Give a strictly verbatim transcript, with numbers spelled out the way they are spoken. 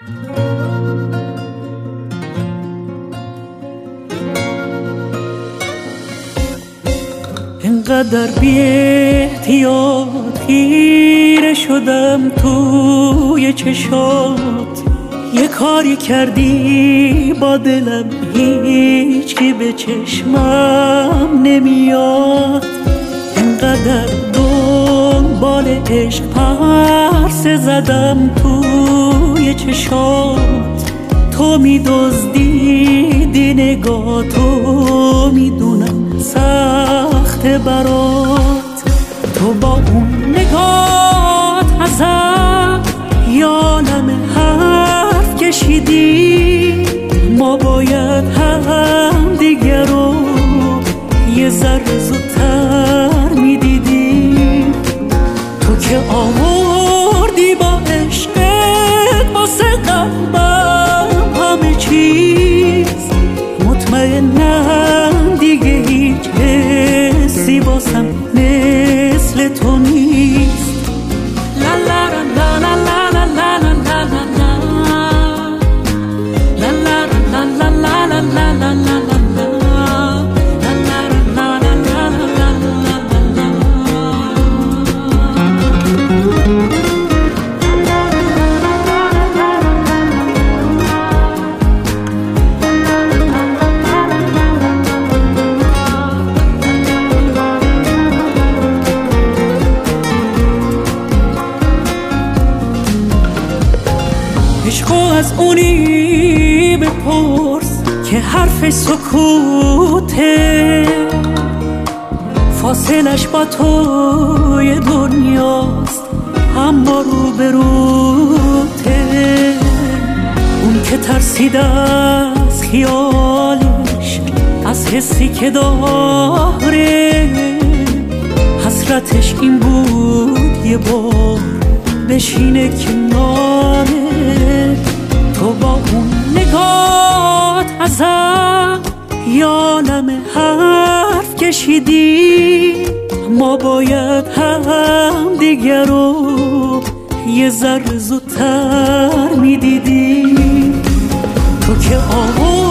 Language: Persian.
اینقدر بی احتیاط خیره شدم توی چشات، یه کاری کردی با دلم هیچ کی به چشمم نمیاد. اینقدر دنبال عشق پرسه زدم توی چشات، تو میدزدیدی نگاه، تو میدونم سخت برات. تو با اون نگات ازم یالم حرف کشیدی، ما باید هم دیگر رو یه ذره زودتر میدیدیم. تو که آوردی با عشقت واسه قلبم همه چیز، مطمئنم دیگه هیچ حسی واسم مثل تو نیست. لا لا لا لا لا لا لا لا لا لا لا لا لا لا لا. عشقو از اونی بپرس که حرف سکوته، فاصلش با توی دنیاست اما رو به روته. اون که ترسید از خیالش، از حسی که داره، حسرتش این بود یه بار بشینه کناره. تو با اون نگات ازم یالم حرف کشیدی، ما باید هم دیگر رو یه ذره زودتر میدیدیم. تو که آقا